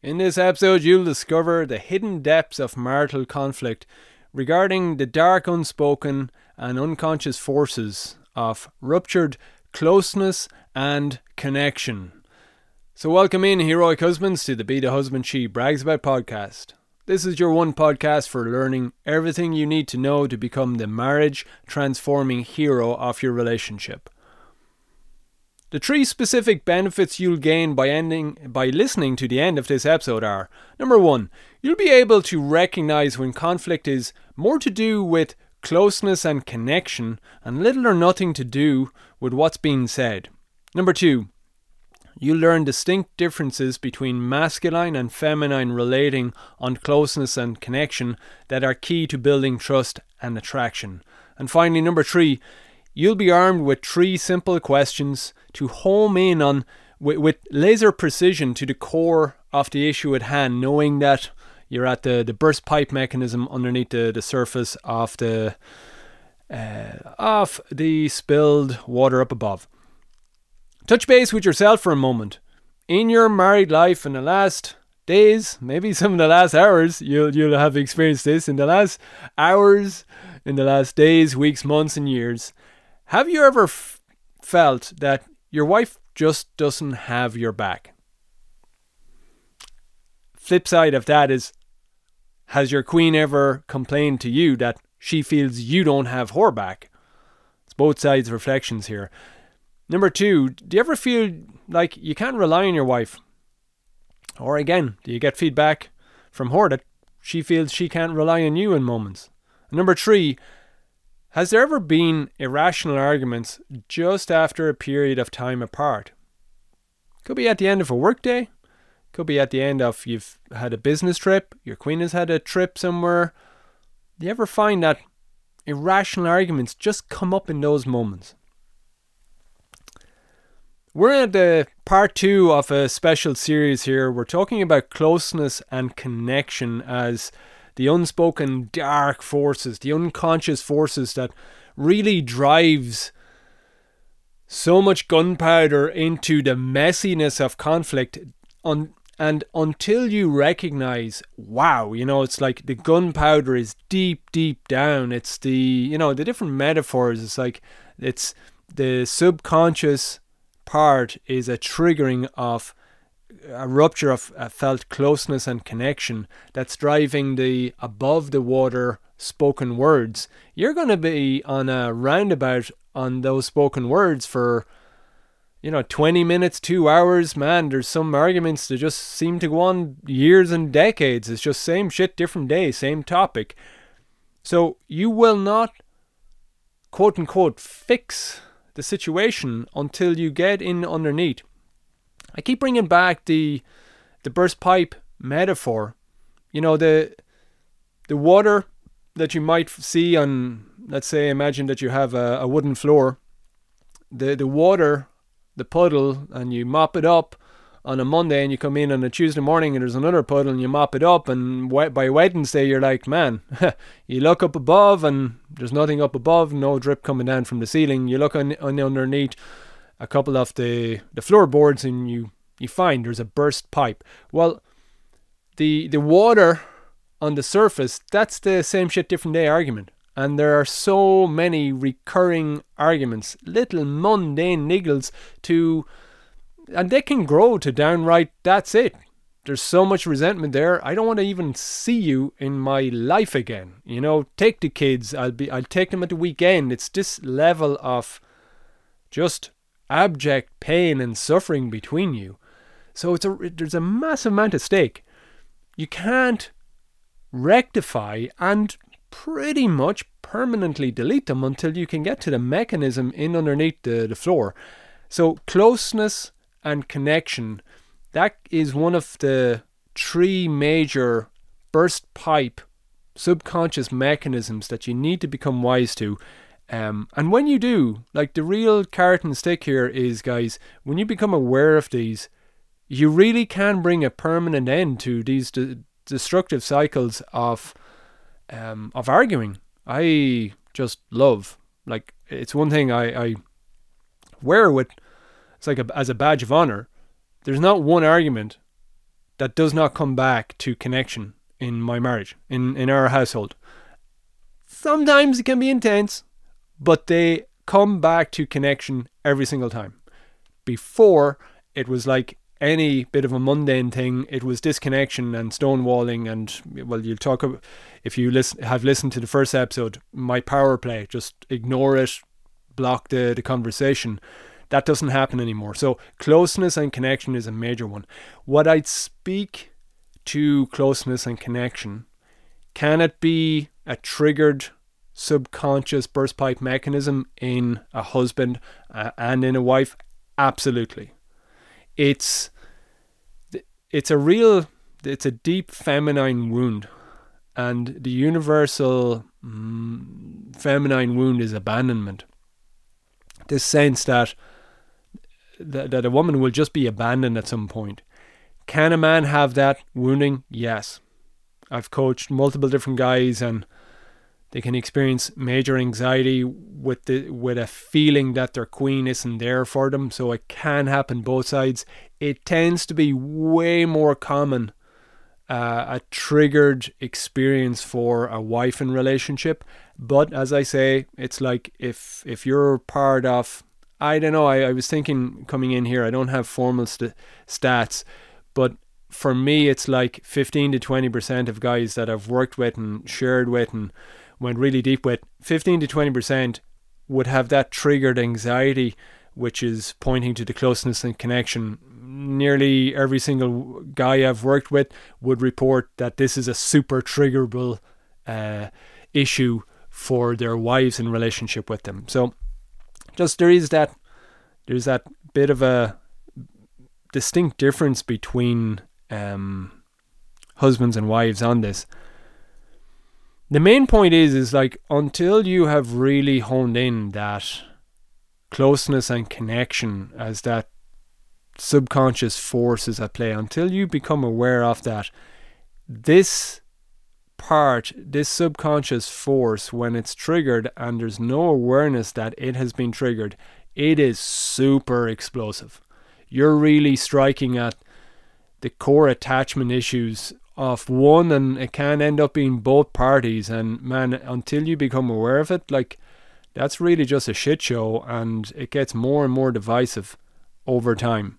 In this episode, you'll discover the hidden depths of marital conflict regarding the dark, unspoken, and unconscious forces of ruptured closeness and connection. So, welcome in, heroic husbands, to the Be the Husband She Brags About podcast. This is your one podcast for learning everything you need to know to become the marriage transforming hero of your relationship. The 3 specific benefits you'll gain by listening to the end of this episode are: number 1, you'll be able to recognize when conflict is more to do with closeness and connection and little or nothing to do with what's being said. Number 2, you'll learn distinct differences between masculine and feminine relating on closeness and connection that are key to building trust and attraction. And finally, number 3, you'll be armed with 3 simple questions to home in on with laser precision to the core of the issue at hand, knowing that you're at the burst pipe mechanism underneath the surface of the spilled water up above. Touch base with yourself for a moment. In your married life, in the last days, maybe some of the last hours, you'll have experienced this. In the last hours, in the last days, weeks, months, and years, have you ever felt that your wife just doesn't have your back? Flip side of that is, has your queen ever complained to you that she feels you don't have her back? It's both sides reflections here. Number 2, do you ever feel like you can't rely on your wife? Or again, do you get feedback from her that she feels she can't rely on you in moments? And number 3, has there ever been irrational arguments just after a period of time apart? Could be at the end of a workday. Could be at the end of you've had a business trip. Your queen has had a trip somewhere. Do you ever find that irrational arguments just come up in those moments? We're at the part 2 of a special series here. We're talking about closeness and connection as the unspoken dark forces, the unconscious forces that really drives so much gunpowder into the messiness of conflict. And until you recognize, wow, it's like the gunpowder is deep, deep down. It's the different metaphors. It's like it's the subconscious part is a triggering of a rupture of felt closeness and connection that's driving the above the water spoken words. You're going to be on a roundabout on those spoken words for 20 minutes, 2 hours. Man, there's some arguments that just seem to go on years and decades. It's just same shit, different day, same topic. So you will not, quote unquote, fix the situation until you get in underneath. I keep bringing back the burst pipe metaphor. The water that you might see on, let's say, imagine that you have a wooden floor. The water, the puddle, and you mop it up on a Monday, and you come in on a Tuesday morning and there's another puddle and you mop it up, and by Wednesday you're like, man, you look up above and there's nothing up above, no drip coming down from the ceiling. You look underneath a couple of the floorboards and you find there's a burst pipe. Well, the water on the surface, that's the same shit, different day argument. And there are so many recurring arguments, little mundane niggles and they can grow to downright, that's it. There's so much resentment there. I don't want to even see you in my life again. Take the kids. I'll take them at the weekend. It's this level of just abject pain and suffering between you. So there's a massive amount at stake. You can't rectify and pretty much permanently delete them until you can get to the mechanism in underneath the floor. So closeness and connection, that is one of the 3 major burst pipe subconscious mechanisms that you need to become wise to. And when you do, like, the real carrot and stick here is, guys, when you become aware of these, you really can bring a permanent end to these destructive cycles of arguing. I just love, like, it's one thing I wear with, it's like as a badge of honor. There's not one argument that does not come back to connection in my marriage, in our household. Sometimes it can be intense, but they come back to connection every single time. Before, it was like any bit of a mundane thing. It was disconnection and stonewalling, and well, you'll talk about, if you have listened to the first episode, my power play, just ignore it, block the conversation. That doesn't happen anymore. So closeness and connection is a major one. What I'd speak to closeness and connection, can it be a triggered subconscious burst pipe mechanism in a husband and in a wife? Absolutely. It's a deep feminine wound, and the universal feminine wound is abandonment. This sense that a woman will just be abandoned at some point. Can a man have that wounding? Yes. I've coached multiple different guys, and they can experience major anxiety with a feeling that their queen isn't there for them. So it can happen both sides. It tends to be way more common, a triggered experience for a wife in relationship. But as I say, it's like if you're part of, I don't know, I was thinking coming in here, I don't have formal stats, but for me it's like 15 to 20% of guys that I've worked with and shared with and went really deep with, 15 to 20% would have that triggered anxiety, which is pointing to the closeness and connection. Nearly every single guy I've worked with would report that this is a super triggerable issue for their wives in relationship with them. So just there's that bit of a distinct difference between husbands and wives on this. The main point is like, until you have really honed in that closeness and connection as that subconscious force is at play, until you become aware of that, this subconscious force, when it's triggered and there's no awareness that it has been triggered, it is super explosive. You're really striking at the core attachment issues of one, and it can end up being both parties. And man, until you become aware of it, like, that's really just a shit show, and it gets more and more divisive over time.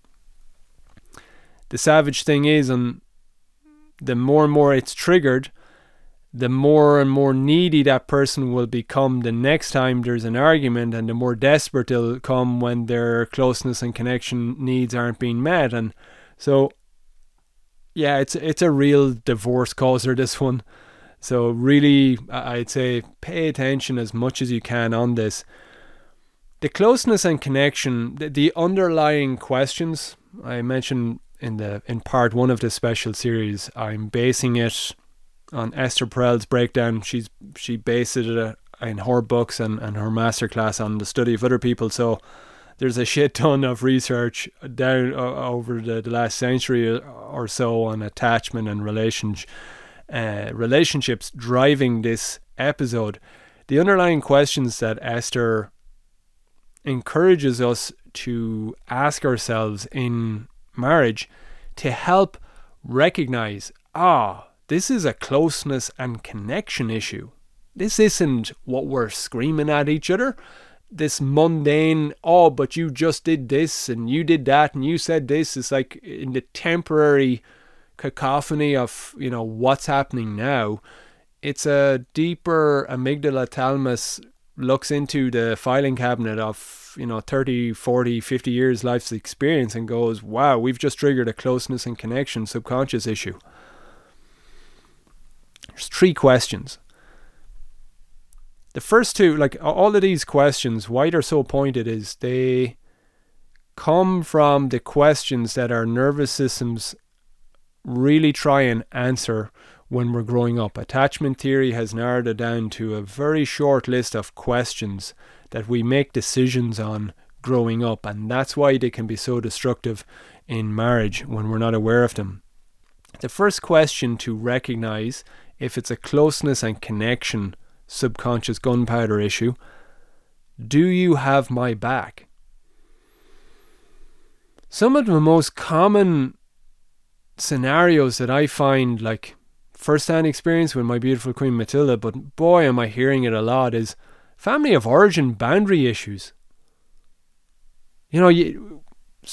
The savage thing is, and the more and more it's triggered, the more and more needy that person will become the next time there's an argument, and the more desperate they'll come when their closeness and connection needs aren't being met. And so, yeah, it's a real divorce causer, this one. So really, I'd say pay attention as much as you can on this. The closeness and connection, the underlying questions I mentioned in part one of this special series, I'm basing it on Esther Perel's breakdown. She based it in her books and her masterclass on the study of other people. So there's a shit ton of research down over the last century or so on attachment and relationships driving this episode. The underlying questions that Esther encourages us to ask ourselves in marriage to help recognize, this is a closeness and connection issue. This isn't what we're screaming at each other. This mundane, but you just did this and you did that and you said this. It's like in the temporary cacophony of, what's happening now. It's a deeper amygdala thalamus looks into the filing cabinet of 30, 40, 50 years life's experience and goes, wow, we've just triggered a closeness and connection subconscious issue. There's 3 questions. The first 2, like all of these questions, why they're so pointed is they come from the questions that our nervous systems really try and answer when we're growing up. Attachment theory has narrowed it down to a very short list of questions that we make decisions on growing up, and that's why they can be so destructive in marriage when we're not aware of them. The first question to recognize if it's a closeness and connection subconscious gunpowder issue: do you have my back? Some of the most common scenarios that I find like first-hand experience with my beautiful Queen Matilda, but boy am I hearing it a lot, is family of origin boundary issues. You know,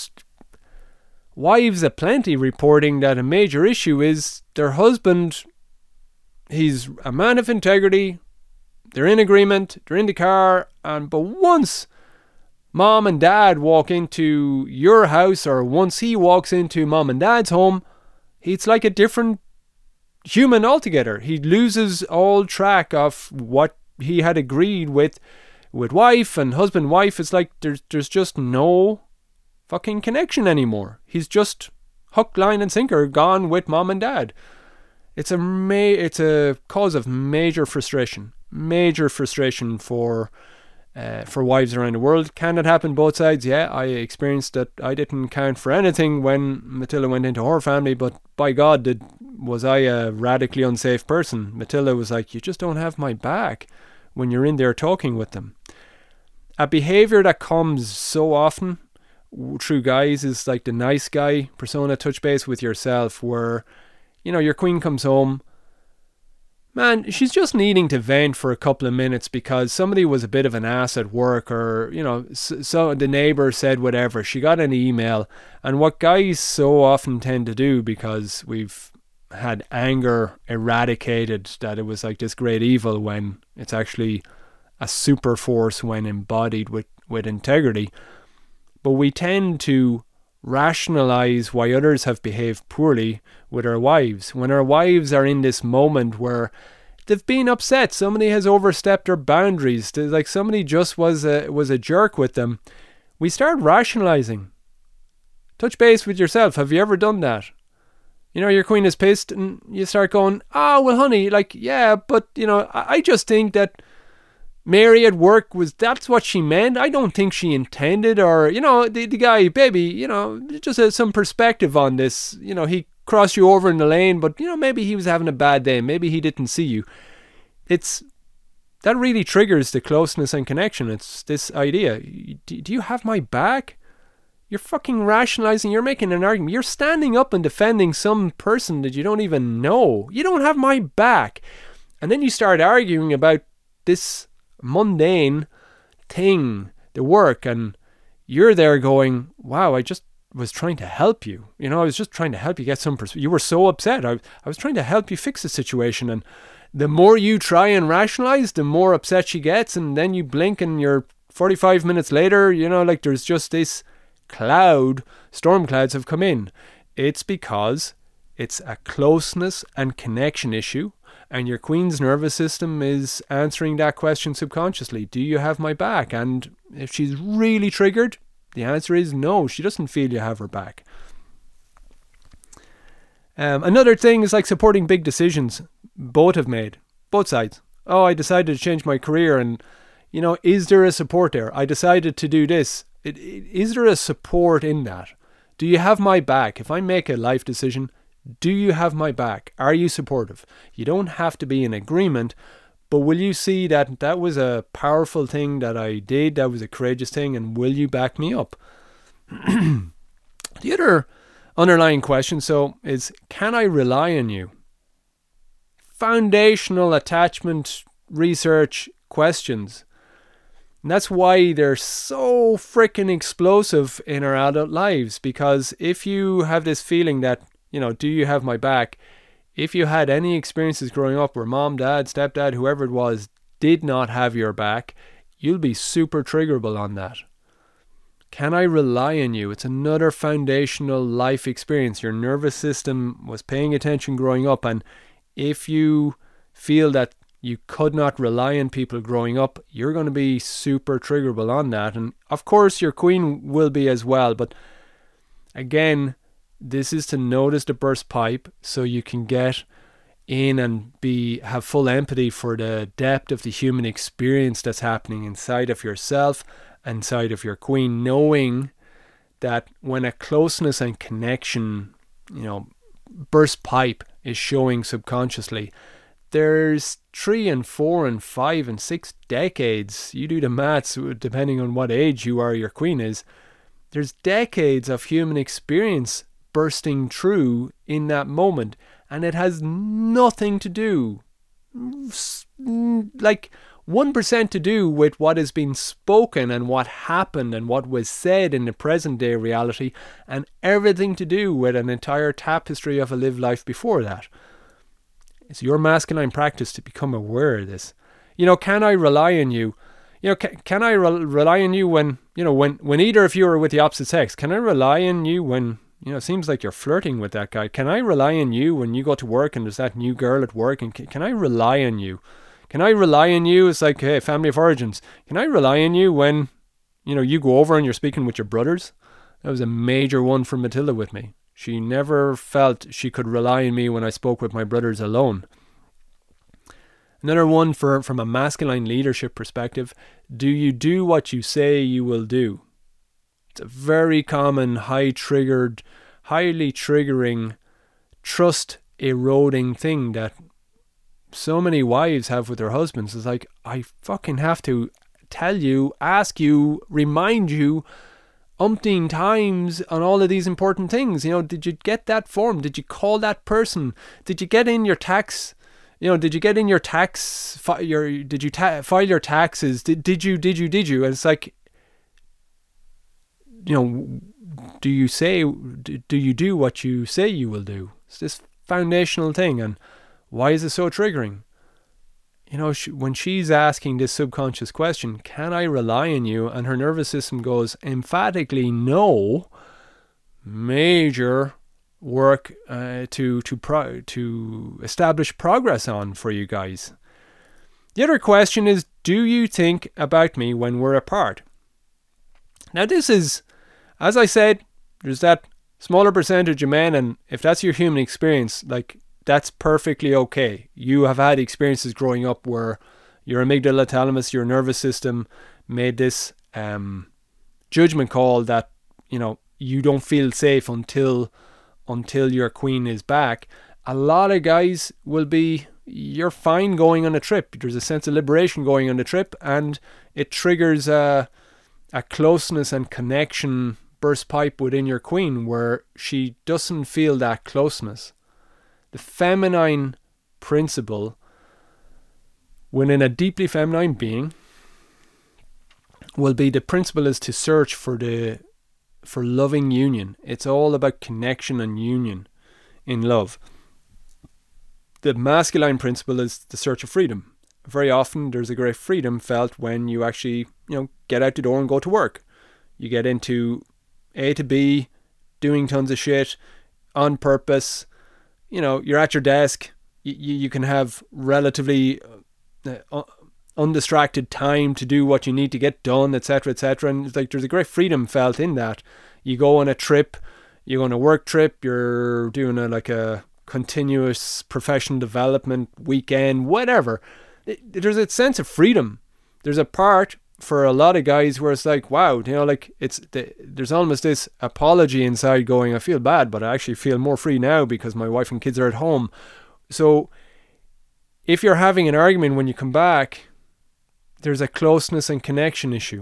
wives aplenty reporting that a major issue is their husband, he's a man of integrity, they're in agreement, they're in the car, but once mom and dad walk into your house, or once he walks into mom and dad's home, it's like a different human altogether. He loses all track of what he had agreed with wife and husband wife. It's like there's just no fucking connection anymore. He's just hook, line and sinker gone with mom and dad. It's a cause of major frustration for wives around the world. Can it happen both sides? Yeah, I experienced that. I didn't count for anything when Matilda went into her family, but by God, was I a radically unsafe person. Matilda was like, you just don't have my back when you're in there talking with them. A behaviour that comes so often through guys is like the nice guy persona. Touch base with yourself, where, you know, your queen comes home, man, she's just needing to vent for a couple of minutes because somebody was a bit of an ass at work, or, you know, so the neighbour said whatever. She got an email. And what guys so often tend to do, because we've had anger eradicated, that it was like this great evil, when it's actually a super force when embodied with integrity. But we tend to rationalize why others have behaved poorly with our wives. When our wives are in this moment where they've been upset, somebody has overstepped their boundaries, like somebody just was a jerk with them, we start rationalizing. Touch base with yourself. Have you ever done that? You know, your queen is pissed and you start going, oh, well, honey, like, yeah, but, you know, I just think that Mary at work that's what she meant. I don't think she intended, or, you know, the guy, baby, you know, just has some perspective on this. You know, he crossed you over in the lane, but, you know, maybe he was having a bad day. Maybe he didn't see you. That really triggers the closeness and connection. It's this idea. Do you have my back? You're fucking rationalizing. You're making an argument. You're standing up and defending some person that you don't even know. You don't have my back. And then you start arguing about this mundane thing, the work, and you're there going, wow, I just was trying to help you. You know, I was just trying to help you get some perspective. You were so upset. I was trying to help you fix the situation. And the more you try and rationalize, the more upset she gets. And then you blink and you're 45 minutes later, you know, like there's just this storm clouds have come in. It's because it's a closeness and connection issue. And your queen's nervous system is answering that question subconsciously. Do you have my back? And if she's really triggered, the answer is no. She doesn't feel you have her back. Another thing is like supporting big decisions both have made. Both sides. Oh, I decided to change my career, and, you know, is there a support there? I decided to do this. Is there a support in that? Do you have my back? If I make a life decision, do you have my back? Are you supportive? You don't have to be in agreement, but will you see that that was a powerful thing that I did, that was a courageous thing, and will you back me up? The other underlying question is, can I rely on you? Foundational attachment research questions. And that's why they're so freaking explosive in our adult lives, because if you have this feeling that, you know, do you have my back? If you had any experiences growing up where mom, dad, stepdad, whoever it was, did not have your back, you'll be super triggerable on that. Can I rely on you? It's another foundational life experience. Your nervous system was paying attention growing up, and if you feel that you could not rely on people growing up, you're going to be super triggerable on that. And of course your queen will be as well, but again, this is to notice the burst pipe so you can get in and have full empathy for the depth of the human experience that's happening inside of yourself, inside of your queen, knowing that when a closeness and connection, you know, burst pipe is showing subconsciously, there's 3 and 4 and 5 and 6 decades, you do the maths depending on what age you are, your queen is, there's decades of human experience bursting through in that moment. And it has nothing to do, like 1% to do with what has been spoken and what happened and what was said in the present day reality, and everything to do with an entire tapestry of a lived life before that. It's your masculine practice to become aware of this. Can I rely on you? Can I rely on you when either of you are with the opposite sex? Can I rely on you when, it seems like you're flirting with that guy? Can I rely on you when you go to work and there's that new girl at work? And can I rely on you? Can I rely on you? It's like, hey, family of origins. Can I rely on you when, you go over and you're speaking with your brothers? That was a major one for Matilda with me. She never felt she could rely on me when I spoke with my brothers alone. Another one from a masculine leadership perspective, do you do what you say you will do? It's a very common, highly triggering, trust-eroding thing that so many wives have with their husbands. It's like, I fucking have to tell you, ask you, remind you umpteen times on all of these important things. Did you get that form? Did you call that person? Did you get in your tax? Did you get in your tax? File your taxes? Did you? And it's like, do you do what you say you will do? It's this foundational thing. And why is it so triggering? When she's asking this subconscious question, can I rely on you? And her nervous system goes emphatically no. Major work to establish progress on for you guys. The other question is, do you think about me when we're apart? Now this is, as I said, there's that smaller percentage of men, and if that's your human experience, like, that's perfectly okay. You have had experiences growing up where your amygdala, thalamus, your nervous system made this judgment call that, you don't feel safe until your queen is back. A lot of guys will be, you're fine going on a trip. There's a sense of liberation going on the trip, and it triggers a closeness and connection burst pipe within your queen where she doesn't feel that closeness. The feminine principle within a deeply feminine being will be, the principle is to search for loving union. It's all about connection and union in love. The masculine principle is the search of freedom. Very often there's a great freedom felt when you actually, get out the door and go to work. You get into A to B, doing tons of shit on purpose. You're at your desk. You can have relatively undistracted time to do what you need to get done, etc., etc. And it's like, there's a great freedom felt in that. You go on a trip, you go on a work trip, you're doing a continuous professional development weekend, whatever. There's a sense of freedom. There's a part for a lot of guys where it's like, wow, there's almost this apology inside going, I feel bad, but I actually feel more free now because my wife and kids are at home. So if you're having an argument when you come back, there's a closeness and connection issue.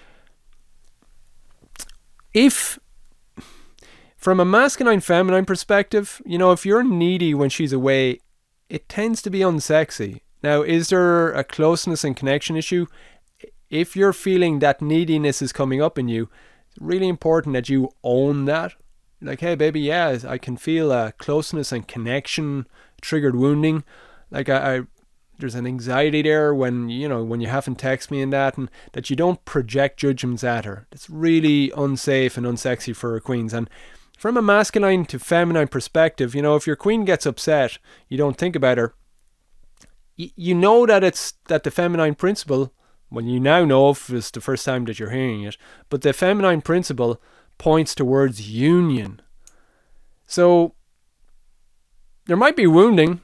If, from a masculine feminine perspective, if you're needy when she's away, it tends to be unsexy. Now, is there a closeness and connection issue? If you're feeling that neediness is coming up in you, it's really important that you own that. Like, hey baby, yeah, I can feel a closeness and connection, triggered wounding. Like there's an anxiety there when you haven't texted me and that you don't project judgments at her. It's really unsafe and unsexy for queens. And from a masculine to feminine perspective, if your queen gets upset, you don't think about her. You know that the feminine principle, well, you now know if it's the first time that you're hearing it, but the feminine principle points towards union. So there might be wounding,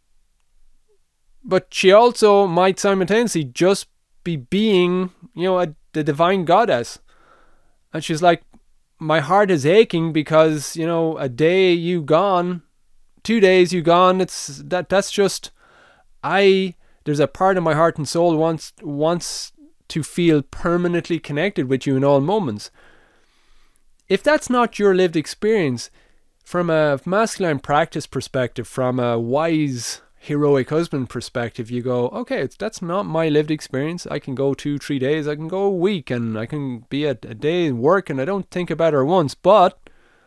but she also might simultaneously just be being, the divine goddess. And she's like, my heart is aching because, a day you gone, 2 days you gone, that's just, there's a part of my heart and soul wants to feel permanently connected with you in all moments. If that's not your lived experience, from a masculine practice perspective, from a wise, heroic husband perspective, you go, okay, that's not my lived experience. I can go 2-3 days, I can go a week, and I can be a day in work, and I don't think about her once. But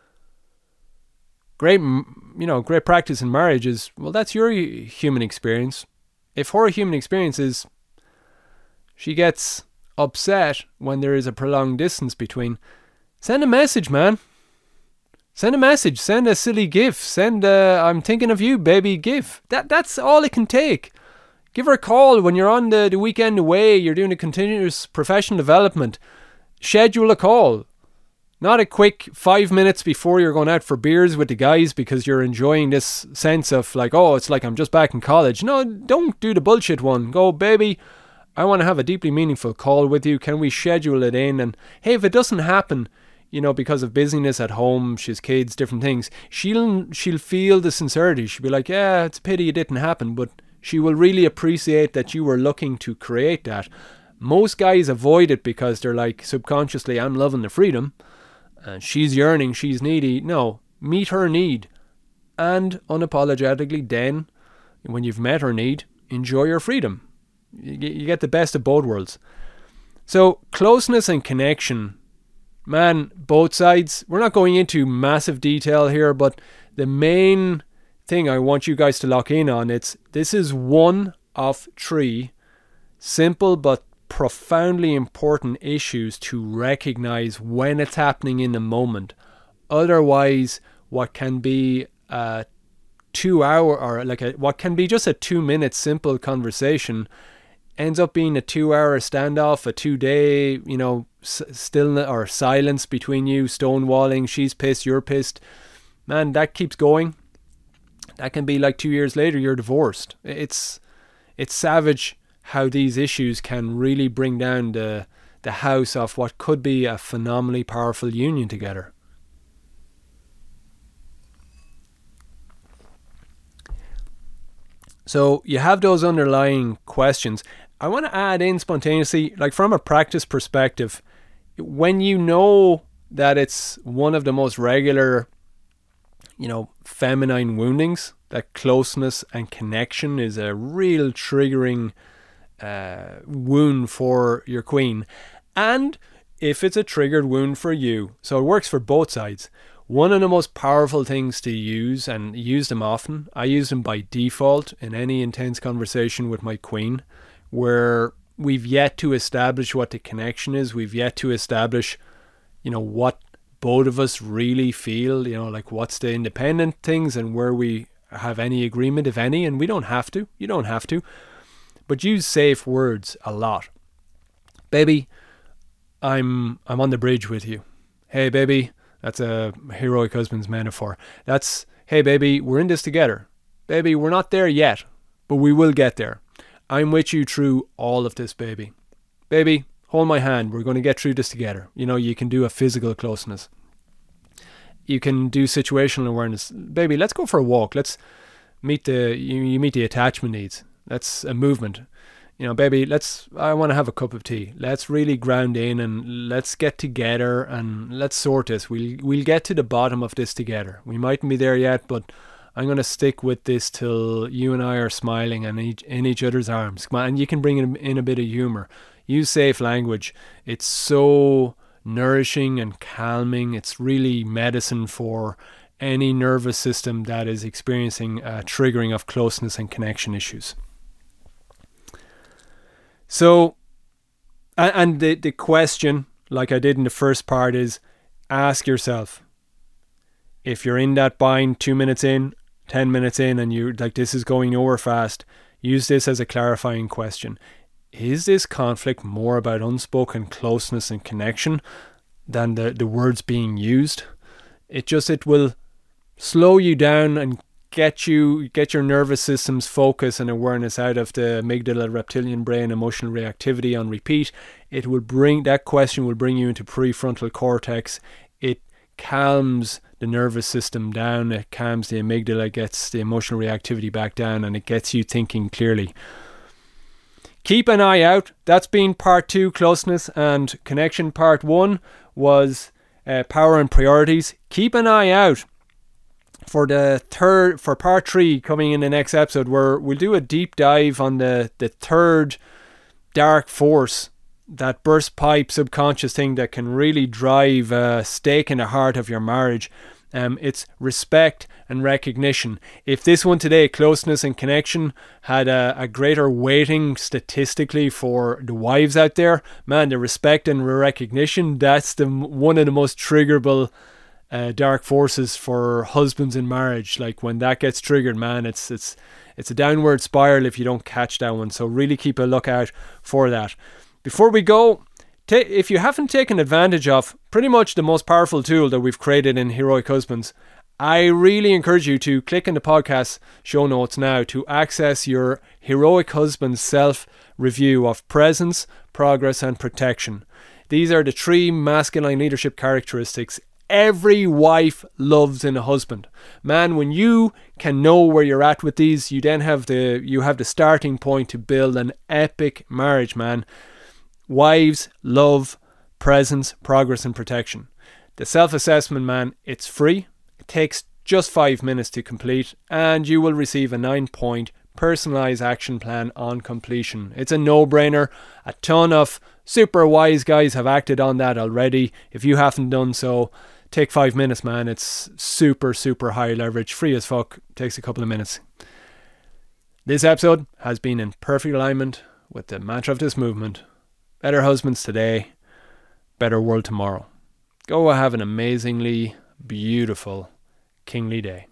great practice in marriage is, well, that's your human experience. If her human experience is she gets upset when there is a prolonged distance between, send a message, man. Send a message, send a silly gif, send a I'm thinking of you, baby gif. That's all it can take. Give her a call when you're on the weekend away, you're doing a continuous professional development. Schedule a call. Not a quick 5 minutes before you're going out for beers with the guys because you're enjoying this sense of like, oh, it's like I'm just back in college. No, don't do the bullshit one. Go, baby, I want to have a deeply meaningful call with you. Can we schedule it in? And hey, if it doesn't happen, because of busyness at home, she's kids, different things, she'll feel the sincerity. She'll be like, yeah, it's a pity it didn't happen, but she will really appreciate that you were looking to create that. Most guys avoid it because they're like, subconsciously, I'm loving the freedom, and she's yearning, she's needy. No, meet her need, and unapologetically then, when you've met her need, enjoy your freedom. You get the best of both worlds. So closeness and connection, man, both sides. We're not going into massive detail here, but the main thing I want you guys to lock in on, this is one of 3 simple but profoundly important issues to recognize when it's happening in the moment. Otherwise, what can be a 2 hour or what can be just a 2-minute simple conversation ends up being a 2-hour standoff, a 2-day, stillness or silence between you, stonewalling, she's pissed, you're pissed. Man, that keeps going. That can be like 2 years later, you're divorced. It's savage how these issues can really bring down the house of what could be a phenomenally powerful union together. So you have those underlying questions. I want to add in spontaneously, like from a practice perspective, when you know that it's one of the most regular, feminine woundings, that closeness and connection is a real triggering wound for your queen. And if it's a triggered wound for you, so it works for both sides. One of the most powerful things to use, and use them often, I use them by default in any intense conversation with my queen, where we've yet to establish what the connection is. We've yet to establish, what both of us really feel, like what's the independent things and where we have any agreement, if any, and we don't have to. You don't have to. But use safe words a lot. Baby, I'm on the bridge with you. Hey, baby. That's a heroic husband's metaphor. That's, hey, baby, we're in this together. Baby, we're not there yet, but we will get there. I'm with you through all of this, baby. Baby, hold my hand. We're going to get through this together. You can do a physical closeness. You can do situational awareness. Baby, let's go for a walk. Let's meet you meet the attachment needs. That's a movement. Baby, I want to have a cup of tea. Let's really ground in and let's get together and let's sort this. We'll get to the bottom of this together. We mightn't be there yet, but I'm going to stick with this till you and I are smiling and in each other's arms. Come on, and you can bring in a bit of humor. Use safe language. It's so nourishing and calming. It's really medicine for any nervous system that is experiencing a triggering of closeness and connection issues. So, and the question, like I did in the first part, is ask yourself, if you're in that bind 2 minutes in, 10 minutes in, and you're like, this is going nowhere fast, use this as a clarifying question. Is this conflict more about unspoken closeness and connection than the words being used? It will slow you down and get your nervous system's focus and awareness out of the amygdala, reptilian brain, emotional reactivity on repeat. That question will bring you into prefrontal cortex. It calms the nervous system down. It calms the amygdala, gets the emotional reactivity back down, and it gets you thinking clearly. Keep an eye out. That's been part 2, closeness and connection. Part 1 was power and priorities. Keep an eye out for part 3 coming in the next episode, where we'll do a deep dive on the third dark force, that burst pipe subconscious thing that can really drive a stake in the heart of your marriage. It's respect and recognition. If this one today, closeness and connection, had a greater weighting statistically for the wives out there, man, the respect and recognition, that's one of the most triggerable dark forces for husbands in marriage. Like when that gets triggered, man, it's a downward spiral if you don't catch that one. So really keep a lookout for that. Before we go, if you haven't taken advantage of pretty much the most powerful tool that we've created in Heroic Husbands, I really encourage you to click in the podcast show notes now to access your Heroic Husbands self-review of presence, progress, and protection. These are the 3 masculine leadership characteristics every wife loves in a husband. Man, when you can know where you're at with these, you then have the starting point to build an epic marriage, man. Wives love presence, progress, and protection. The self-assessment, man, it's free. It takes just 5 minutes to complete, and you will receive a 9-point personalized action plan on completion. It's a no-brainer. A ton of super wise guys have acted on that already. If you haven't done so, take 5 minutes, man. It's super, super high leverage, free as fuck. Takes a couple of minutes. This episode has been in perfect alignment with the mantra of this movement. Better husbands today, better world tomorrow. Go have an amazingly beautiful, kingly day.